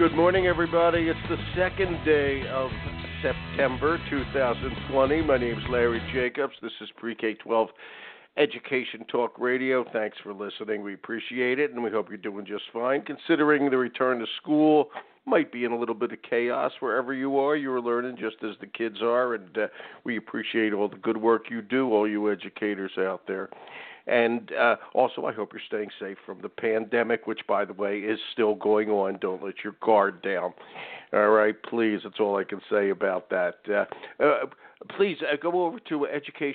Good morning, everybody. It's the second day of September 2020. My name is Larry Jacobs. This is Pre-K-12 Education Talk Radio. Thanks for listening. We appreciate it, and we hope you're doing just fine. Considering the return to school might be in a little bit of chaos wherever you are. You're learning just as the kids are, and we appreciate all the good work you do, all you educators out there. And also, I hope you're staying safe from the pandemic, which, by the way, is still going on. Don't let your guard down. All right, please. That's all I can say about that. Please go over to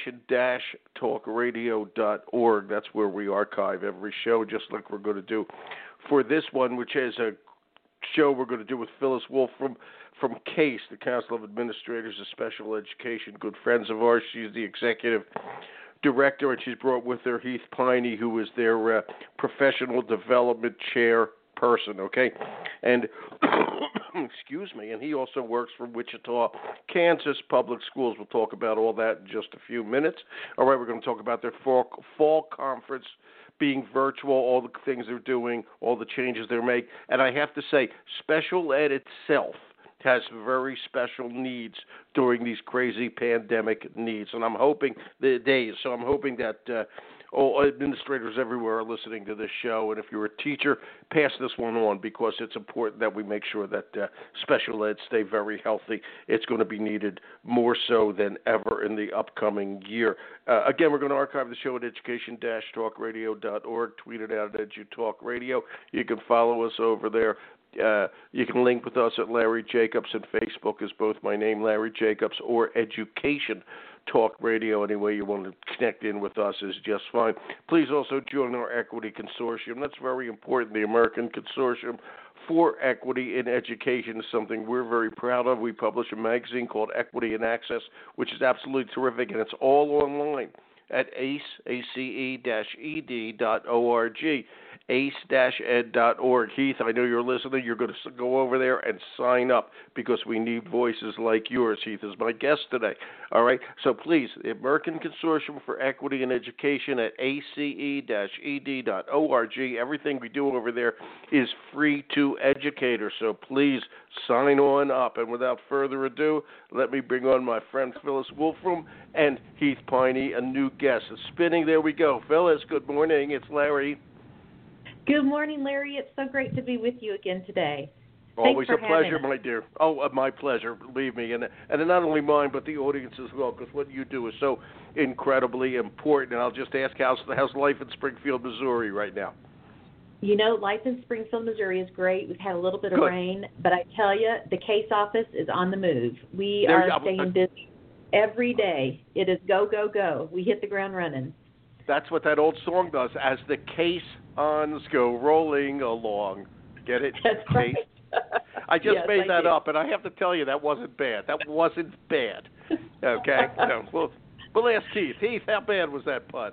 education-talkradio.org. That's where we archive every show, just like we're going to do for this one, which is a show we're going to do with Phyllis Wolf from CASE, the Council of Administrators of Special Education, good friends of ours. She's the executive director, and she's brought with her Heath Piney, who is their professional development chairperson, okay? And, excuse me, and he also works for Wichita, Kansas Public Schools. We'll talk about all that in just a few minutes. All right, we're going to talk about their fall conference being virtual, all the things they're doing, all the changes they're making. And I have to say, special ed itself has very special needs during these crazy pandemic needs, and I'm hoping that all administrators everywhere are listening to this show, and if you're a teacher, pass this one on, because it's important that we make sure that special ed stay very healthy. It's going to be needed more so than ever in the upcoming year. Again, we're going to archive the show at education-talkradio.org, tweet it out at EduTalkRadio. You can follow us over there. You can link with us at Larry Jacobs, and Facebook is both my name, Larry Jacobs, or Education Talk Radio. Any way you want to connect in with us is just fine. Please also join our Equity Consortium. That's very important. The American Consortium for Equity in Education is something we're very proud of. We publish a magazine called Equity and Access, which is absolutely terrific, and it's all online at ace-ed.org. ace-ed.org. Heath, I know you're listening. You're going to go over there and sign up, because we need voices like yours. Heath is my guest today. All right? So please, the American Consortium for Equity in Education at ace-ed.org. Everything we do over there is free to educators, so please sign on up. And without further ado, let me bring on my friend Phyllis Wolfram and Heath Piney, a new guest. It's spinning. There we go. Phyllis, good morning. It's Larry. Good morning, Larry. It's so great to be with you again today. Always a pleasure, my dear. Oh, my pleasure, believe me. And not only mine, but the audience as well, because what you do is so incredibly important. And I'll just ask, how's life in Springfield, Missouri right now? You know, life in Springfield, Missouri is great. We've had a little bit of rain, but I tell you, the CASE office is on the move. We are staying busy every day. It is go, go, go. We hit the ground running. That's what that old song does. As the CASE ons go rolling along. Get it? That's right. I just made that up, and I have to tell you, that wasn't bad. That wasn't bad. Okay? No, we'll ask Keith. Heath, how bad was that pun?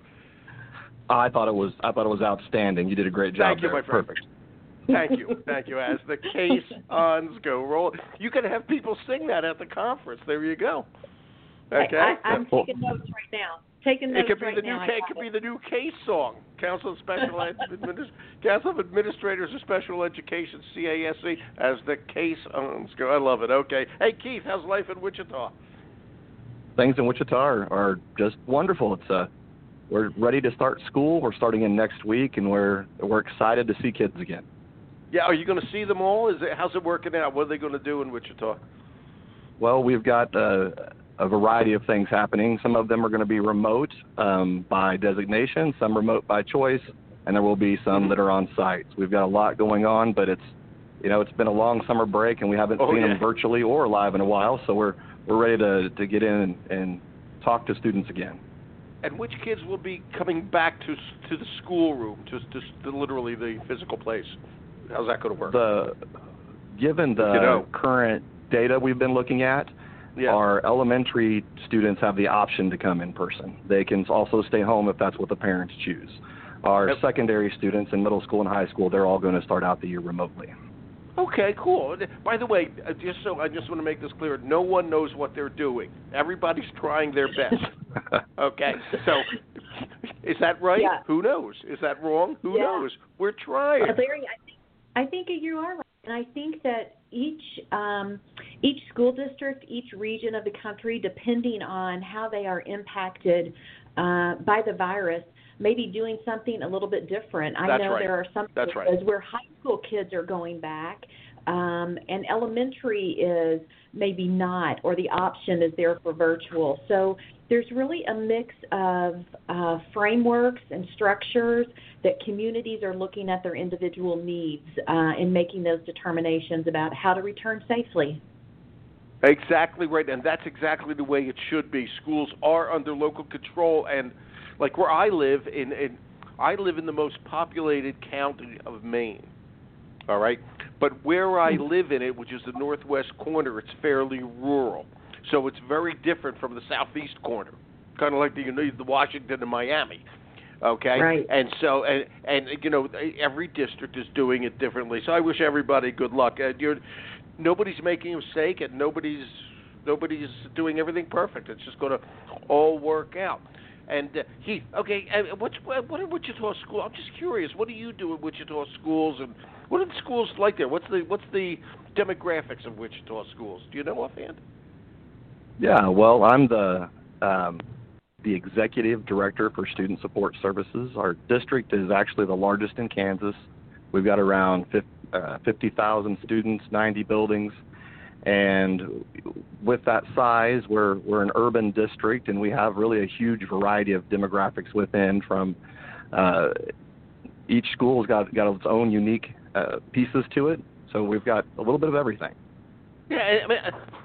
I thought it was outstanding. You did a great job. Thank you, my friend. Perfect. Thank you. As the CASE ons go rolling. You can have people sing that at the conference. There you go. Okay? I'm taking notes right now. It could be the new CASE song. Council of Administrators of Special Education, CASE, as the CASE ons go. I love it. Okay. Hey, Keith, how's life in Wichita? Things in Wichita are just wonderful. We're ready to start school. We're starting in next week, and we're excited to see kids again. Yeah, are you going to see them all? How's it working out? What are they going to do in Wichita? Well, we've got a variety of things happening. Some of them are going to be remote by designation, some remote by choice, and there will be some that are on site. So we've got a lot going on, but it's been a long summer break, and we haven't seen them virtually or live in a while. So we're ready to get in and talk to students again. And which kids will be coming back to the schoolroom, to literally the physical place? How's that going to work? Given the current data we've been looking at, our elementary students have the option to come in person. They can also stay home if that's what the parents choose. Our secondary students in middle school and high school, they're all going to start out the year remotely. Okay, cool. By the way, I just want to make this clear. No one knows what they're doing. Everybody's trying their best. Okay, so is that right? Yeah. Who knows? Is that wrong? Who knows? We're trying. Larry, I think you are right. And I think that each school district, each region of the country, depending on how they are impacted by the virus, may be doing something a little bit different. I know there are some places where high school kids are going back, and elementary is maybe not, or the option is there for virtual. So there's really a mix of frameworks and structures that communities are looking at their individual needs and making those determinations about how to return safely. Exactly right, and that's exactly the way it should be. Schools are under local control, and like where I live, I live in the most populated county of Maine, all right? But where I live in it, which is the northwest corner, it's fairly rural. So it's very different from the southeast corner, kind of like the Washington and Miami, okay? Right. And so, and you know, every district is doing it differently. So I wish everybody good luck. Nobody's making a mistake, and nobody's doing everything perfect. It's just going to all work out. And Heath, okay, what are Wichita schools? I'm just curious. What do you do at Wichita schools, and what are the schools like there? What's the demographics of Wichita schools? Do you know offhand? Yeah, well, I'm the executive director for Student Support Services. Our district is actually the largest in Kansas. We've got around 50,000 students, 90 buildings. And with that size, we're an urban district, and we have really a huge variety of demographics within. From each school has got its own unique pieces to it, so we've got a little bit of everything. Yeah, I mean,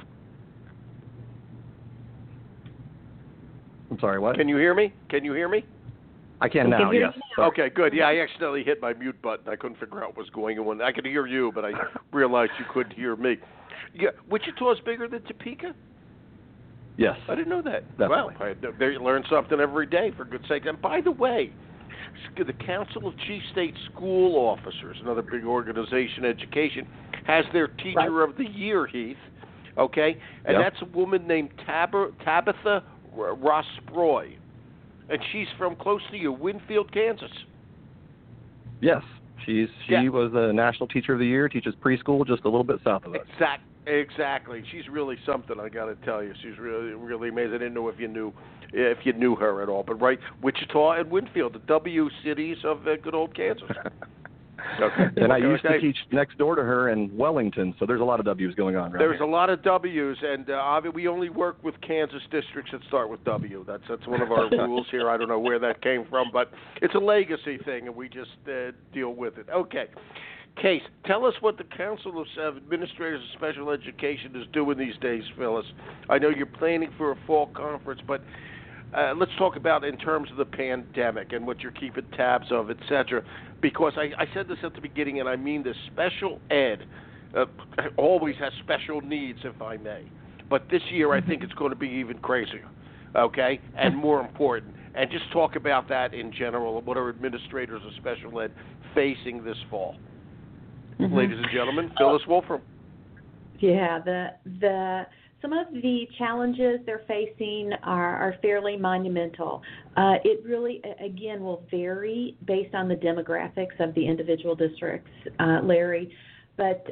I'm sorry, what? Can you hear me? I can now, yes. Okay, good. Yeah, I accidentally hit my mute button. I couldn't figure out what was going on. I could hear you, but I realized you couldn't hear me. Yeah, Wichita's bigger than Topeka? Yes. I didn't know that. Definitely. Wow, they learn something every day, for goodn's sake. And by the way, the Council of Chief State School Officers, another big organization, education, has their Teacher of the Year, Heath, okay? And that's a woman named Tabitha Rosproy. And she's from close to you, Winfield, Kansas. Yes. She was the National Teacher of the Year, teaches preschool just a little bit south of us. Exactly. She's really something, I got to tell you. She's really, really amazing. I didn't know if you knew her at all. But right, Wichita and Winfield, the W cities of good old Kansas. Okay. And I used to teach next door to her in Wellington, so there's a lot of W's going on right There's here. a lot of W's, and we only work with Kansas districts that start with W. That's one of our rules here. I don't know where that came from, but it's a legacy thing, and we just deal with it. Okay. Case, tell us what the Council of Administrators of Special Education is doing these days, Phyllis. I know you're planning for a fall conference, but let's talk about in terms of the pandemic and what you're keeping tabs of, et cetera. Because I said this at the beginning, and I mean this, special ed always has special needs, if I may. But this year I think it's going to be even crazier, okay, and more important. And just talk about that in general. What are administrators of special ed facing this fall? Mm-hmm. Ladies and gentlemen, Phyllis Wolfram. Yeah, some of the challenges they're facing are fairly monumental. It really, again, will vary based on the demographics of the individual districts, Larry. But,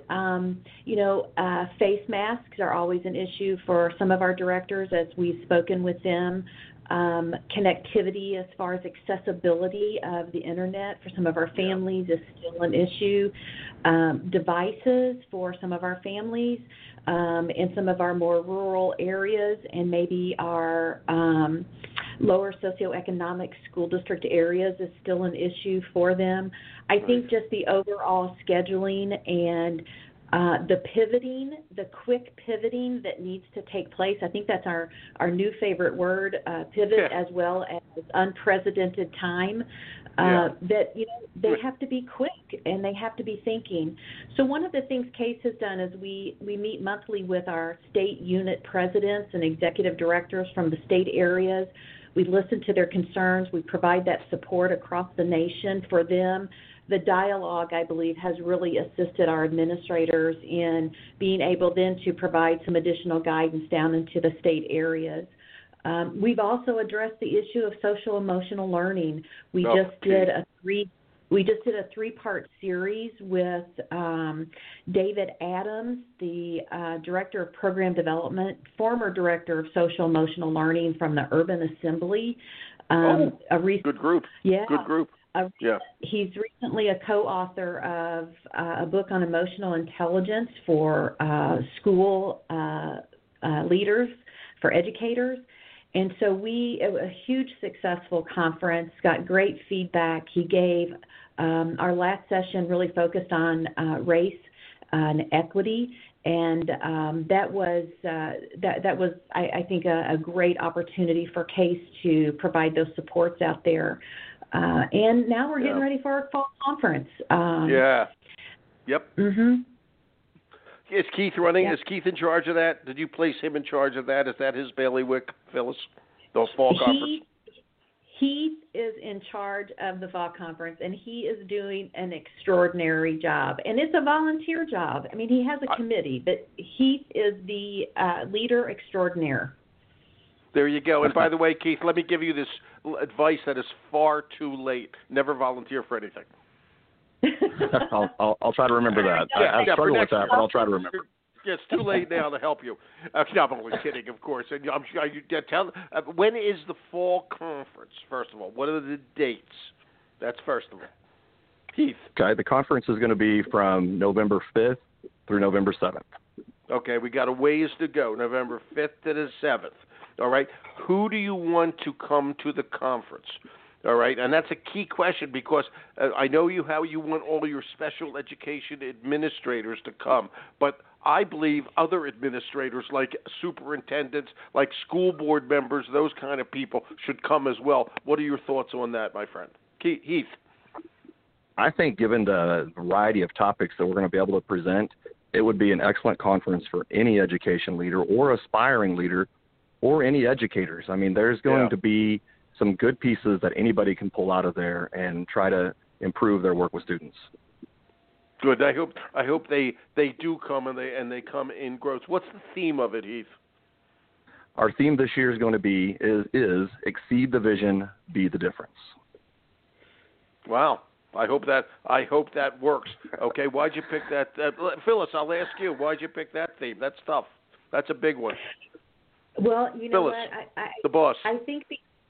face masks are always an issue for some of our directors as we've spoken with them. Connectivity as far as accessibility of the Internet for some of our families is still an issue. Devices for some of our families in some of our more rural areas and maybe our lower socioeconomic school district areas is still an issue for them. I think just the overall scheduling and the quick pivoting that needs to take place. I think that's our new favorite word, pivot, as well as unprecedented time. That they have to be quick and they have to be thinking. So one of the things CASE has done is we meet monthly with our state unit presidents and executive directors from the state areas. We listen to their concerns. We provide that support across the nation for them. The dialogue, I believe, has really assisted our administrators in being able then to provide some additional guidance down into the state areas. We've also addressed the issue of social emotional learning. We just did a we just did a 3-part series with David Adams, the Director of Program Development, former Director of Social Emotional Learning from the Urban Assembly. Good group. Yeah. Good group. He's recently a co-author of a book on emotional intelligence for school leaders, for educators. And so it was a huge successful conference, got great feedback. He gave our last session really focused on race and equity, and that was I think a great opportunity for CASE to provide those supports out there. And now we're getting ready for our fall conference. Yep. Mhm. Is Keith running? Yep. Is Keith in charge of that? Did you place him in charge of that? Is that his bailiwick, Phyllis? The fall conference? He is in charge of the fall conference, and he is doing an extraordinary job. And it's a volunteer job. I mean, he has a committee, but Heath is the leader extraordinaire. There you go. And by the way, Keith, let me give you this advice that is far too late. Never volunteer for anything. I'll try to remember that. I struggle with that, but I'll try to remember. It's too late now to help you. No, I'm only kidding, of course. And I'm sure you tell. When is the fall conference? First of all, what are the dates? That's first of all. Keith. Okay, the conference is going to be from November 5th through November 7th. Okay, we got a ways to go. November 5th to the 7th. All right. Who do you want to come to the conference? All right, and that's a key question because I know how you want all your special education administrators to come, but I believe other administrators like superintendents, like school board members, those kind of people should come as well. What are your thoughts on that, my friend? Heath? I think given the variety of topics that we're going to be able to present, it would be an excellent conference for any education leader or aspiring leader or any educators. I mean, there's going to be some good pieces that anybody can pull out of there and try to improve their work with students. Good. I hope they do come and they come in growth. What's the theme of it, Heath? Our theme this year is going to be is exceed the vision, be the difference. Wow. I hope that works. Okay, why'd you pick that? Phyllis, I'll ask you. Why'd you pick that theme? That's tough. That's a big one. Well, you know Phyllis, what? the boss. I think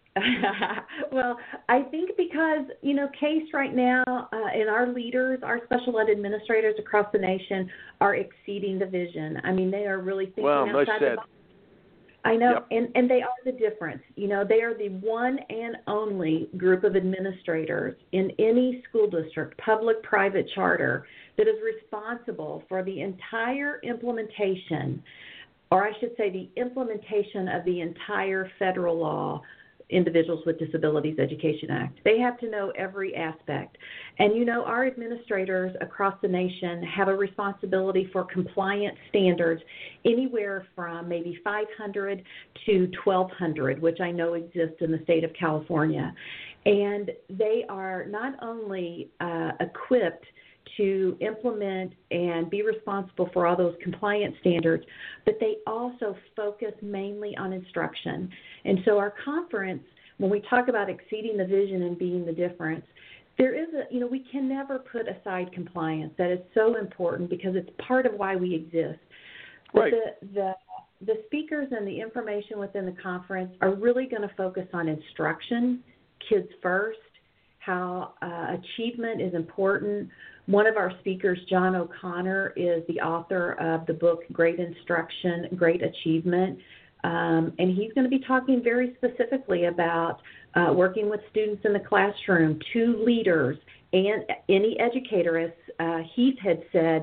I think because, CASE right now and our leaders, our special ed administrators across the nation are exceeding the vision. I mean, they are really thinking outside the box. I know, yep. and they are the difference. They are the one and only group of administrators in any school district, public, private, charter, that is responsible for the entire implementation, or I should say the implementation of the entire federal law, Individuals with Disabilities Education Act. They have to know every aspect. And, our administrators across the nation have a responsibility for compliance standards anywhere from maybe 500 to 1,200, which I know exist in the state of California. And they are not only equipped to implement and be responsible for all those compliance standards, but they also focus mainly on instruction. And so our conference, when we talk about exceeding the vision and being the difference, there is we can never put aside compliance. That is so important because it's part of why we exist. Right. But the speakers and the information within the conference are really going to focus on instruction, kids first, how achievement is important. One of our speakers, John O'Connor, is the author of the book Great Instruction, Great Achievement. And he's going to be talking very specifically about working with students in the classroom, to leaders, and any educator, as Heath had said,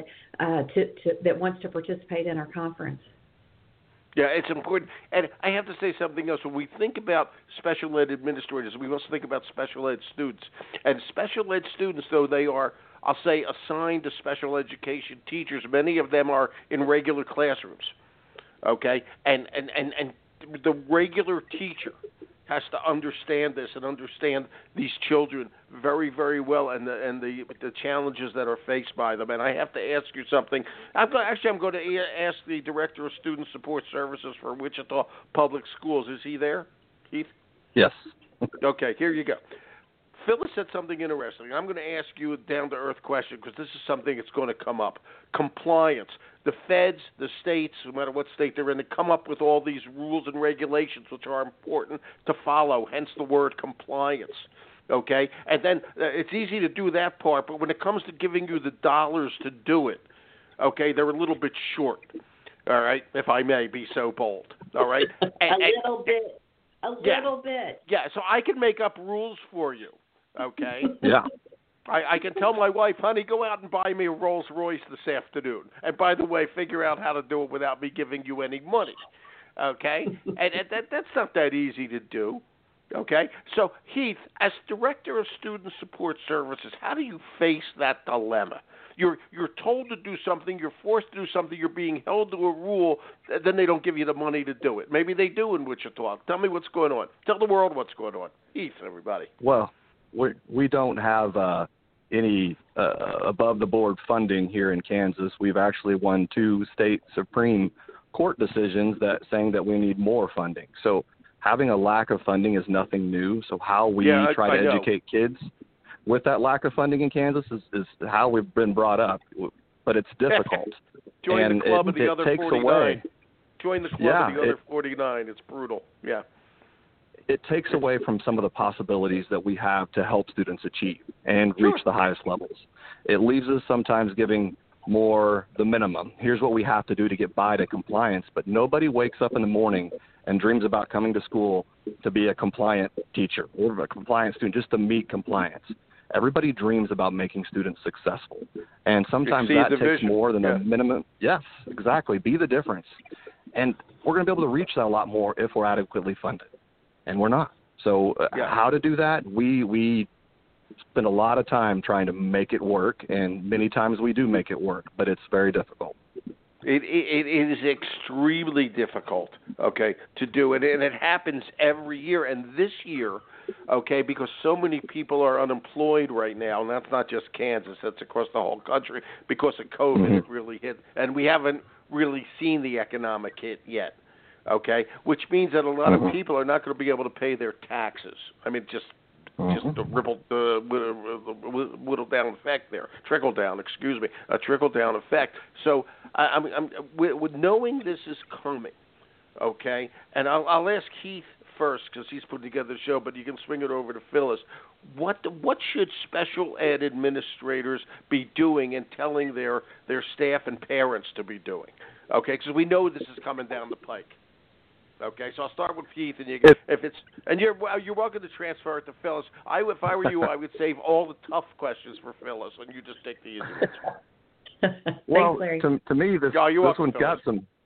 that wants to participate in our conference. Yeah, it's important. And I have to say something else. When we think about special ed administrators, we also think about special ed students. And special ed students, though they are, I'll say, assigned to special education teachers, many of them are in regular classrooms. Okay? And the regular teacher has to understand this and understand these children very, very well and the challenges that are faced by them. And I have to ask you something. I'm going to ask the Director of Student Support Services for Wichita Public Schools. Is he there, Keith? Yes. Okay, here you go. Phyllis said something interesting. I'm going to ask you a down-to-earth question because this is something that's going to come up. Compliance. The feds, the states, no matter what state they're in, they come up with all these rules and regulations which are important to follow, hence the word compliance. Okay? And then it's easy to do that part, but when it comes to giving you the dollars to do it, okay, they're a little bit short. All right? If I may be so bold. All right? A little bit. A little bit. Yeah, so I can make up rules for you. Okay? Yeah. I can tell my wife, honey, go out and buy me a Rolls Royce this afternoon. And by the way, figure out how to do it without me giving you any money. Okay? and that's not that easy to do. Okay? So, Heath, as Director of Student Support Services, how do you face that dilemma? You're told to do something, you're forced to do something, you're being held to a rule, then they don't give you the money to do it. Maybe they do in Wichita. Tell me what's going on. Tell the world what's going on. Heath, everybody. Well, we don't have any above-the-board funding here in Kansas. We've actually won 2 state Supreme Court decisions that saying that we need more funding. So having a lack of funding is nothing new. So how we try to educate kids with that lack of funding in Kansas is how we've been brought up. But it's difficult. Join the club of the other 49. Join the club of the other 49. It's brutal. Yeah. It takes away from some of the possibilities that we have to help students achieve and reach the highest levels. It leaves us sometimes giving more the minimum. Here's what we have to do to get by to compliance, but nobody wakes up in the morning and dreams about coming to school to be a compliant teacher or a compliant student, just to meet compliance. Everybody dreams about making students successful, and sometimes that takes more than a minimum. Yes, exactly. Be the difference. And we're going to be able to reach that a lot more if we're adequately funded. And we're not. So how to do that? We spend a lot of time trying to make it work, and many times we do make it work, but it's very difficult. It is extremely difficult, okay, to do it, and it happens every year. And this year, okay, because so many people are unemployed right now, and that's not just Kansas, that's across the whole country, because of COVID, it really hit. And we haven't really seen the economic hit yet. Okay, which means that a lot of people are not going to be able to pay their taxes. I mean, just the whittle down effect there, trickle down. Excuse me, a trickle down effect. So, I'm with knowing this is coming. Okay, and I'll ask Heath first because he's putting together the show, but you can swing it over to Phyllis. What should special ed administrators be doing and telling their staff and parents to be doing? Okay, because we know this is coming down the pike. Okay, so I'll start with Heath, and you're welcome to transfer it to Phyllis. If I were you, I would save all the tough questions for Phyllis, and you just take the easy ones. Well, Thanks, to me, this one's got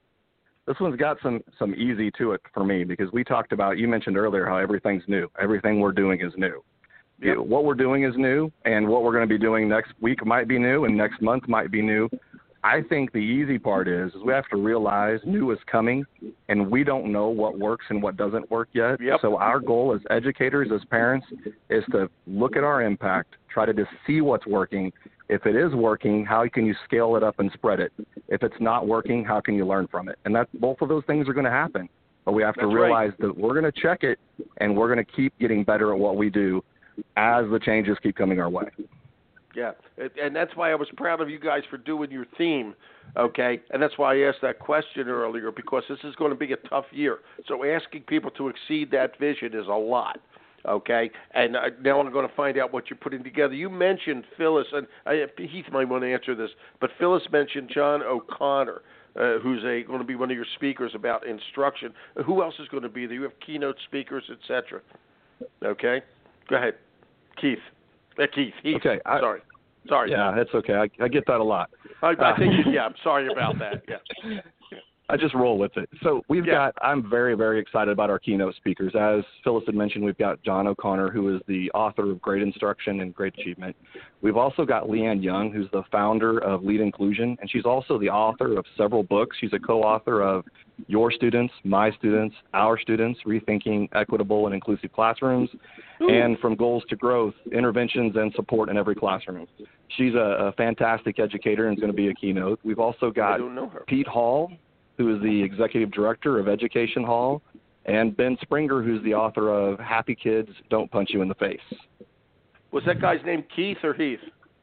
some easy to it for me, because we talked about, you mentioned earlier how everything's new. Everything we're doing is new. Yep. What we're doing is new, and what we're going to be doing next week might be new, and next month might be new. I think the easy part is we have to realize new is coming, and we don't know what works and what doesn't work yet. Yep. So our goal as educators, as parents, is to look at our impact, try to just see what's working. If it is working, how can you scale it up and spread it? If it's not working, how can you learn from it? And both of those things are going to happen. But we have to realize that we're going to check it, and we're going to keep getting better at what we do as the changes keep coming our way. Yeah, and that's why I was proud of you guys for doing your theme, okay? And that's why I asked that question earlier, because this is going to be a tough year. So asking people to exceed that vision is a lot, okay? And now I'm going to find out what you're putting together. You mentioned Phyllis, and Heath might want to answer this, but Phyllis mentioned John O'Connor, who's going to be one of your speakers about instruction. Who else is going to be there? You have keynote speakers, etc. Okay? Go ahead. Heath. Heath. Okay. Sorry. Yeah, that's okay. I get that a lot. I think, I'm sorry about that. Yeah. I just roll with it. So I'm very, very excited about our keynote speakers. As Phyllis had mentioned, we've got John O'Connor, who is the author of Great Instruction and Great Achievement. We've also got Leanne Young, who's the founder of Lead Inclusion, and she's also the author of several books. She's a co-author of Your Students, My Students, Our Students, Rethinking Equitable and Inclusive Classrooms, and From Goals to Growth, Interventions and Support in Every Classroom. She's a fantastic educator and is going to be a keynote. We've also got Pete Hall, who is the executive director of Education Hall, and Ben Springer, who's the author of Happy Kids Don't Punch You in the Face. Was that guy's name Keith or Heath?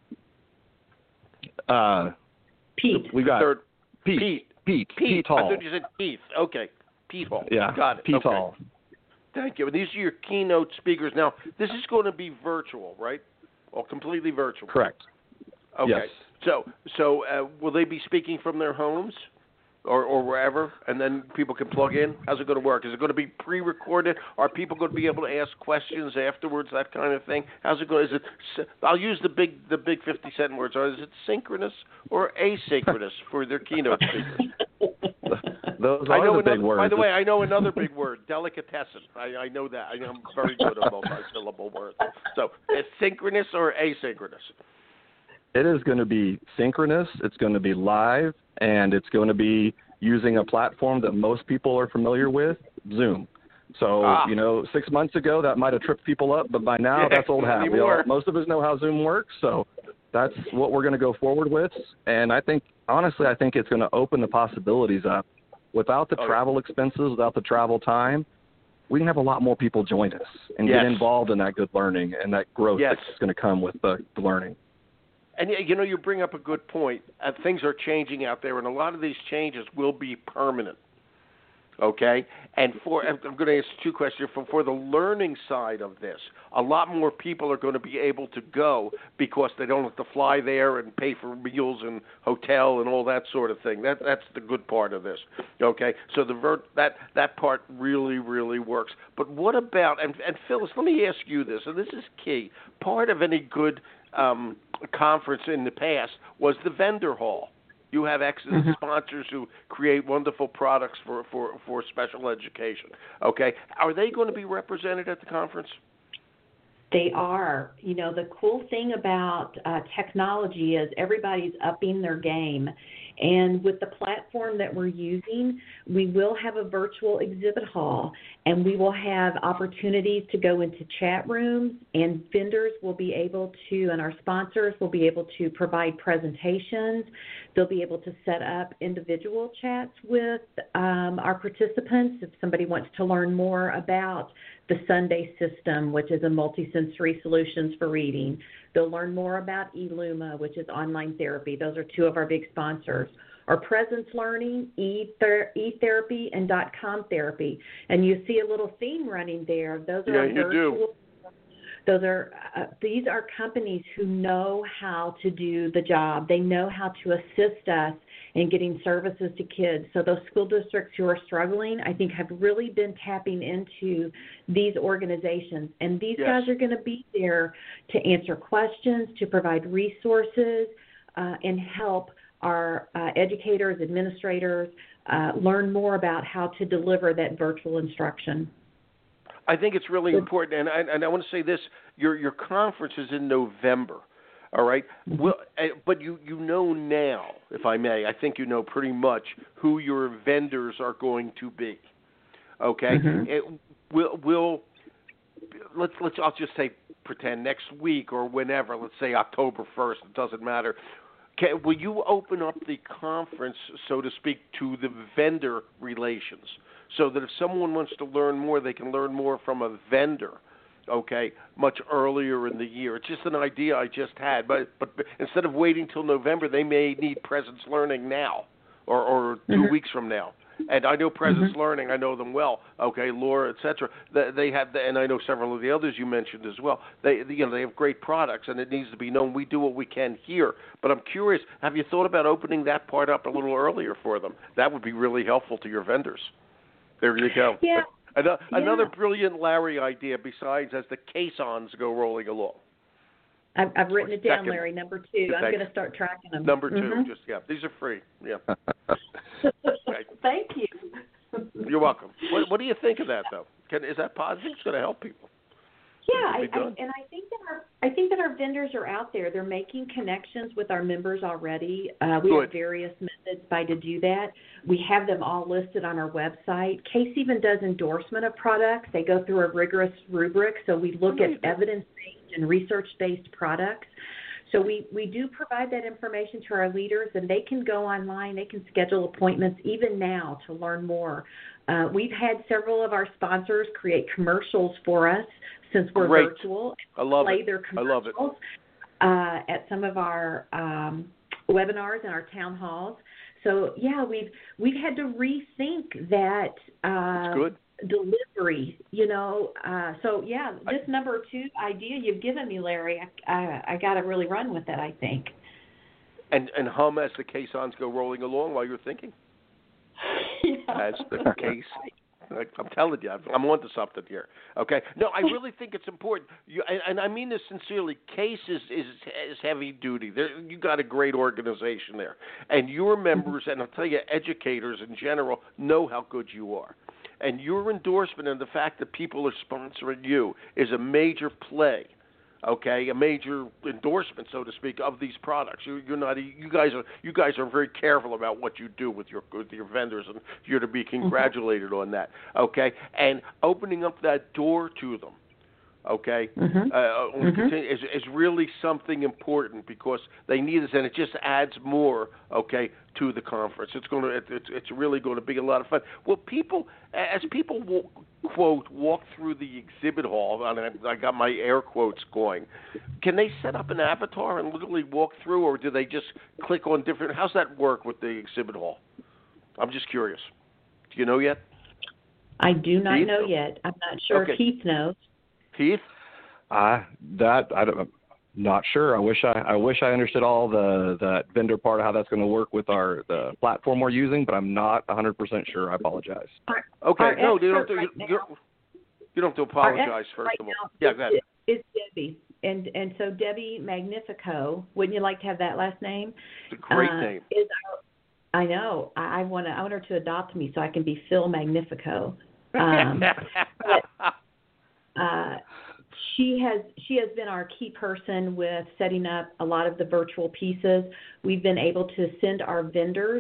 Pete. We got third. Pete Hall. I thought you said Keith. Okay, Pete Hall. Yeah, got it. Pete okay. Hall. Thank you. And these are your keynote speakers. Now, this is going to be virtual, right? Or completely virtual? Correct. Okay. Yes. So will they be speaking from their homes or wherever, and then people can plug in? How's it going to work? Is it going to be pre-recorded? Are people going to be able to ask questions afterwards, that kind of thing? How's it going? Is it? I'll use the big 50-cent words. Is it synchronous or asynchronous for their keynote speakers? Those are the big words. By the way, I know another big word, delicatessen. I know that. I'm very good at multi-syllable words. So, is synchronous or asynchronous? It is going to be synchronous. It's going to be live, and it's going to be using a platform that most people are familiar with, Zoom. So, 6 months ago, that might have tripped people up, but by now, that's old hat. Most of us know how Zoom works, so that's what we're going to go forward with. And I think it's going to open the possibilities up. Without the travel expenses, without the travel time, we can have a lot more people join us and get involved in that good learning and that growth that's going to come with the learning. And, you bring up a good point. Things are changing out there, and a lot of these changes will be permanent. Okay? And I'm going to ask two questions. For the learning side of this, a lot more people are going to be able to go because they don't have to fly there and pay for meals and hotel and all that sort of thing. That's the good part of this. Okay? So that part really, really works. But what about, and Phyllis, let me ask you this, and this is key. Part of any good conference in the past was the vendor hall. You have excellent sponsors who create wonderful products for special education. Okay, are they going to be represented at the conference? They are. The cool thing about technology is everybody's upping their game. And with the platform that we're using, we will have a virtual exhibit hall, and we will have opportunities to go into chat rooms, and vendors will be able to, and our sponsors will be able to provide presentations. They'll be able to set up individual chats with our participants if somebody wants to learn more about the Sunday system, which is a multisensory solutions for reading. They'll learn more about eLuma, which is online therapy. Those are two of our big sponsors. Our Presence Learning, eTherapy, and .com Therapy. And you see a little theme running there. Those are virtual. These are companies who know how to do the job. They know how to assist us in getting services to kids. So those school districts who are struggling, I think, have really been tapping into these organizations. And these guys are going to be there to answer questions, to provide resources, and help our educators, administrators learn more about how to deliver that virtual instruction. I think it's really important, and I want to say this: your conference is in November, all right? Mm-hmm. Well, but you know now, if I may, I think you know pretty much who your vendors are going to be, okay? Mm-hmm. I'll just say pretend next week or whenever. Let's say October 1st. It doesn't matter. Will you open up the conference, so to speak, to the vendor relations? So that if someone wants to learn more, they can learn more from a vendor, okay, much earlier in the year. It's just an idea I just had. But instead of waiting till November, they may need Presence Learning now or 2 weeks from now. And I know Presence Learning. I know them well, okay, Laura, et cetera. They have, and I know several of the others you mentioned as well. They have great products, and it needs to be known. We do what we can here. But I'm curious, have you thought about opening that part up a little earlier for them? That would be really helpful to your vendors. There you go. Yeah. Another brilliant Larry idea besides as the caissons go rolling along. I've written it down, Larry, number 2. I'm going to start tracking them. Number 2, these are free. Yeah. Thank you. You're welcome. What do you think of that, though? Is that positive? It's going to help people. Yeah, I think that our vendors are out there. They're making connections with our members already. We have various methods by to do that. We have them all listed on our website. CASE even does endorsement of products. They go through a rigorous rubric, so we look at evidence-based and research-based products. So we do provide that information to our leaders, and they can go online. They can schedule appointments even now to learn more. We've had several of our sponsors create commercials for us since we're Great. virtual. I love play it. their commercials I love it. at some of our webinars and our town halls. So yeah, we've had to rethink that That's good. delivery. So yeah, this number 2 idea you've given me, Larry, I got to really run with that, I think. And hum as the caissons go rolling along while you're thinking. Yeah. As the case. I'm telling you, I'm onto something here. Okay. No, I really think it's important. And I mean this sincerely. CASE is heavy duty. You got a great organization there, and your members, and I'll tell you, educators in general know how good you are. And your endorsement and the fact that people are sponsoring you is a major play. Okay, a major endorsement, so to speak, of these products. You guys are very careful about what you do with your vendors, and you're to be congratulated on that. Okay, and opening up that door to them. Okay, is really something important because they need us, and it just adds more. Okay, to the conference. It's really going to be a lot of fun. Well, as people walk through the exhibit hall, and I got my air quotes going, can they set up an avatar and literally walk through, or do they just click on different? How's that work with the exhibit hall? I'm just curious. Do you know yet? I do not Heath? know yet. I'm not sure if Heath knows. Heath? I'm not sure. I wish I understood all that vendor part of how that's going to work with the platform we're using, but I'm not 100% sure. I apologize. Okay, no, you don't have to apologize. First of all, yeah, go ahead. It's Debbie, and so Debbie Magnifico. Wouldn't you like to have that last name? It's a great name. I know. I want her to adopt me so I can be Phil Magnifico. She has been our key person with setting up a lot of the virtual pieces. We've been able to send our vendors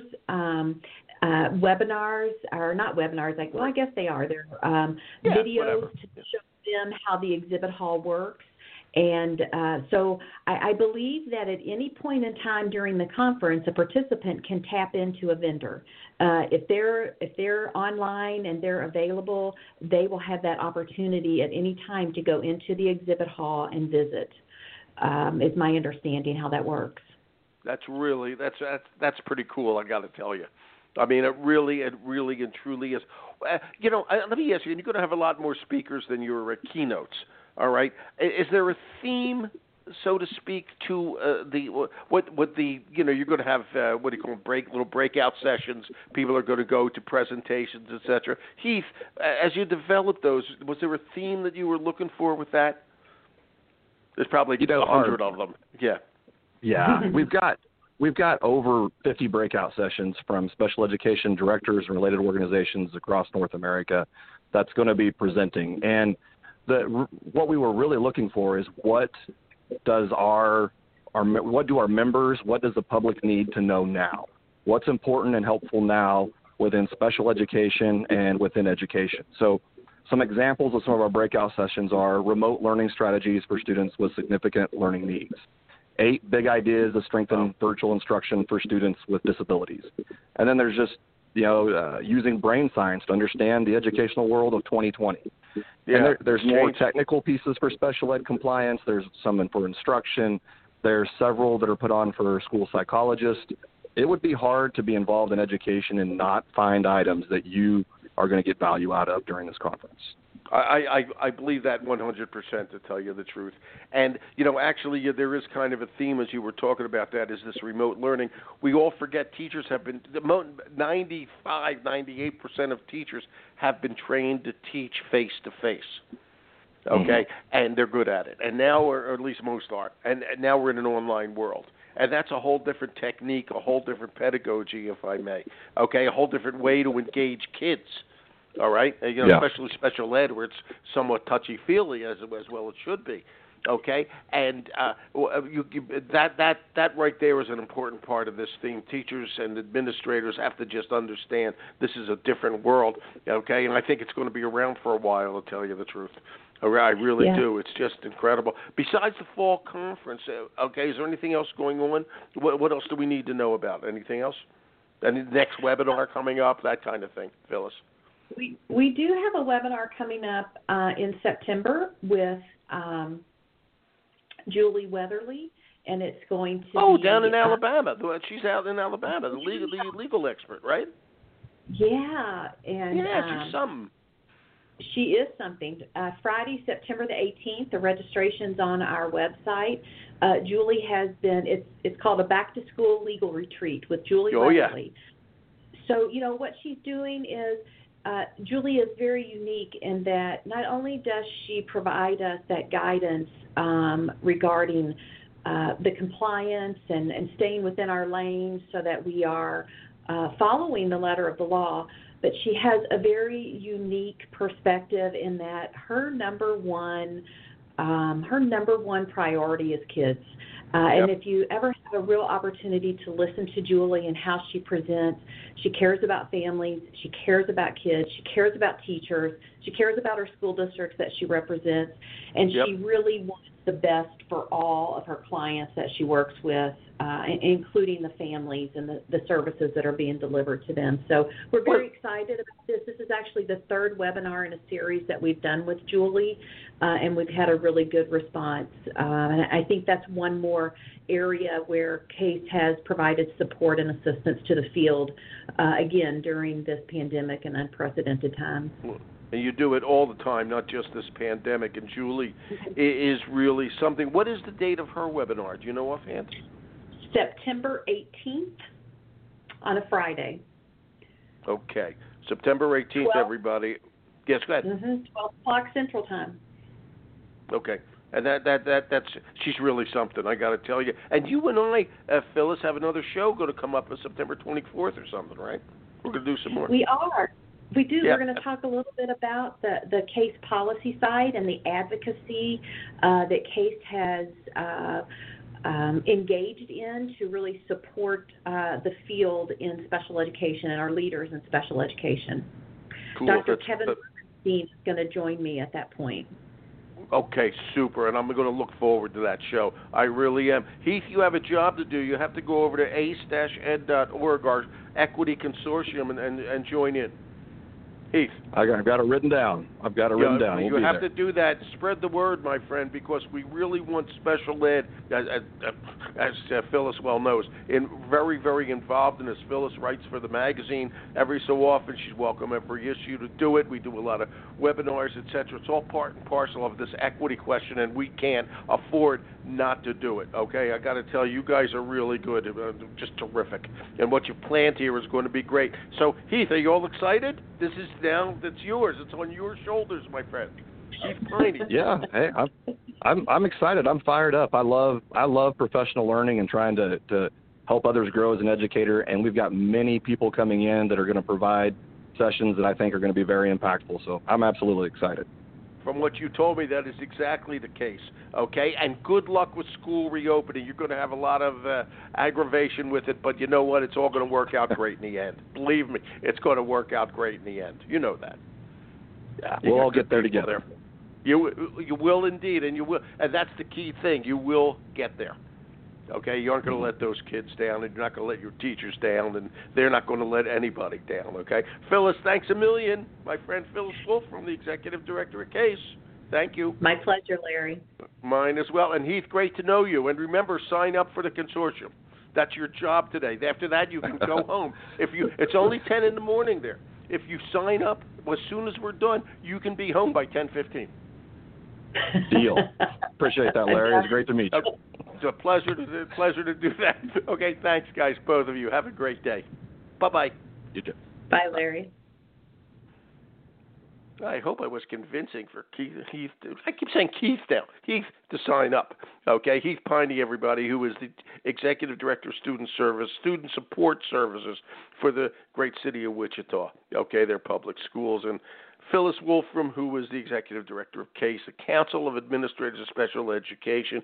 webinars, or not webinars, well, I guess they are. They're videos to show them how the exhibit hall works. And so I believe that at any point in time during the conference, a participant can tap into a vendor. If they're online and they're available, they will have that opportunity at any time to go into the exhibit hall and visit. Is my understanding how that works. That's pretty cool. I got to tell you. I mean, it really and truly is. Let me ask you. And you're going to have a lot more speakers than your keynotes. All right. Is there a theme, so to speak, to what you're going to have what do you call them, little breakout sessions? People are going to go to presentations, etc. Heath, as you developed those, was there a theme that you were looking for with that? There's probably 100 of them. Yeah. Yeah, we've got over 50 breakout sessions from special education directors and related organizations across North America that's going to be presenting. And what we were really looking for is what do our members, what does the public need to know now? What's important and helpful now within special education and within education? So some examples of some of our breakout sessions are remote learning strategies for students with significant learning needs. 8 big ideas to strengthen virtual instruction for students with disabilities. And then there's just, using brain science to understand the educational world of 2020. Yeah, and there's more technical pieces for special ed compliance. There's some for instruction. There's several that are put on for school psychologists. It would be hard to be involved in education and not find items that you are going to get value out of during this conference. I believe that 100%, to tell you the truth. And, actually, there is kind of a theme as you were talking about that, is this remote learning. We all forget teachers have been, 95, 98% of teachers have been trained to teach face-to-face. Okay? And they're good at it. And now, or at least most are. And now we're in an online world. And that's a whole different technique, a whole different pedagogy, if I may. Okay? A whole different way to engage kids. All right, especially special ed, where it's somewhat touchy-feely, as well it should be. Okay, and that right there is an important part of this theme. Teachers and administrators have to just understand this is a different world. Okay, and I think it's going to be around for a while, to tell you the truth. I really do. It's just incredible. Besides the fall conference, okay, is there anything else going on? What else do we need to know about? Anything else? Any next webinar coming up? That kind of thing, Phyllis. We do have a webinar coming up in September with Julie Weatherly, and it's going to be down in Alabama. She's out in Alabama, the legal expert, right? Yeah, and she's something. She is something. Friday, September the 18th, the registration's on our website. Julie has been, it's called a Back to School Legal Retreat with Julie Weatherly. Yeah. So, what she's doing is, Julie is very unique in that not only does she provide us that guidance regarding the compliance and staying within our lanes so that we are following the letter of the law, but she has a very unique perspective in that her number one priority is kids. And if you ever have a real opportunity to listen to Julie and how she presents, she cares about families, she cares about kids, she cares about teachers, she cares about her school districts that she represents, and she really wants the best for all of her clients that she works with, including the families and the services that are being delivered to them. So we're very excited about this. This is actually the third webinar in a series that we've done with Julie, and we've had a really good response. And I think that's one more area where CASE has provided support and assistance to the field, again, during this pandemic and unprecedented time. And you do it all the time, not just this pandemic. And Julie is really something. What is the date of her webinar? Do you know offhand? September 18th on a Friday. Okay. September 18th, 12. Everybody. Yes, go ahead. 12 o'clock Central Time. Okay. And that's she's really something, I got to tell you. And you and I, Phyllis, have another show going to come up on September 24th or something, right? We're going to do some more. We are. We do. Yeah. We're going to talk a little bit about the CASE policy side and the advocacy that CASE has engaged in to really support the field in special education and our leaders in special education. Cool. Dr. Kevin Bernstein is going to join me at that point. Okay, super, and I'm going to look forward to that show. I really am. Heath, you have a job to do. You have to go over to ace-ed.org, our equity consortium, and join in. Heath. I've got it written down. You have to do that. Spread the word, my friend, because we really want special ed, as Phyllis well knows, very, very involved in this. Phyllis writes for the magazine every so often. She's welcome every issue to do it. We do a lot of webinars, etc. It's all part and parcel of this equity question, and we can't afford not to do it. Okay, I got to tell you, you guys are really good, just terrific, and what you planned here is going to be great. So, Heath, are you all excited? This is now, it's yours. It's on your shoulders, my friend. Heath Piney. Yeah, hey, I'm excited. I'm fired up. I love professional learning and trying to help others grow as an educator. And we've got many people coming in that are going to provide sessions that I think are going to be very impactful. So I'm absolutely excited. From what you told me, that is exactly the case, okay? And good luck with school reopening. You're going to have a lot of aggravation with it, but you know what? It's all going to work out great in the end. Believe me, it's going to work out great in the end. You know that. Yeah, we'll all get there together. You will indeed, and you will, and that's the key thing. You will get there. Okay, you aren't going to let those kids down, and you're not going to let your teachers down, and they're not going to let anybody down, okay? Phyllis, thanks a million. My friend Phyllis Wolf from the Executive Director at CASE. Thank you. My pleasure, Larry. Mine as well. And Heath, great to know you. And remember, sign up for the consortium. That's your job today. After that, you can go home. It's only 10 in the morning there. If you sign up, as soon as we're done, you can be home by 10:15. Deal. Appreciate that, Larry. It's great to meet you. It's a pleasure to do that. Okay, thanks, guys, both of you. Have a great day. Bye-bye. You too. Bye, Larry. I hope I was convincing for Heath. I keep saying Keith now. Heath to sign up. Okay, Heath Piney, everybody, who is the Executive Director of Student Support Services for the great city of Wichita. Okay, their public schools. And Phyllis Wolfram, who is the Executive Director of CASE, the Council of Administrators of Special Education,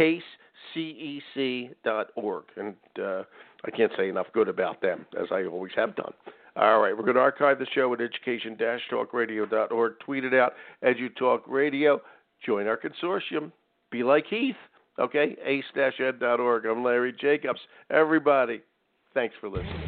CASECEC.org. And I can't say enough good about them, as I always have done. All right, we're going to archive the show at education-talkradio.org. Tweet it out, EduTalkRadio. Join our consortium. Be like Heath, okay? ace-ed.org. I'm Larry Jacobs. Everybody, thanks for listening.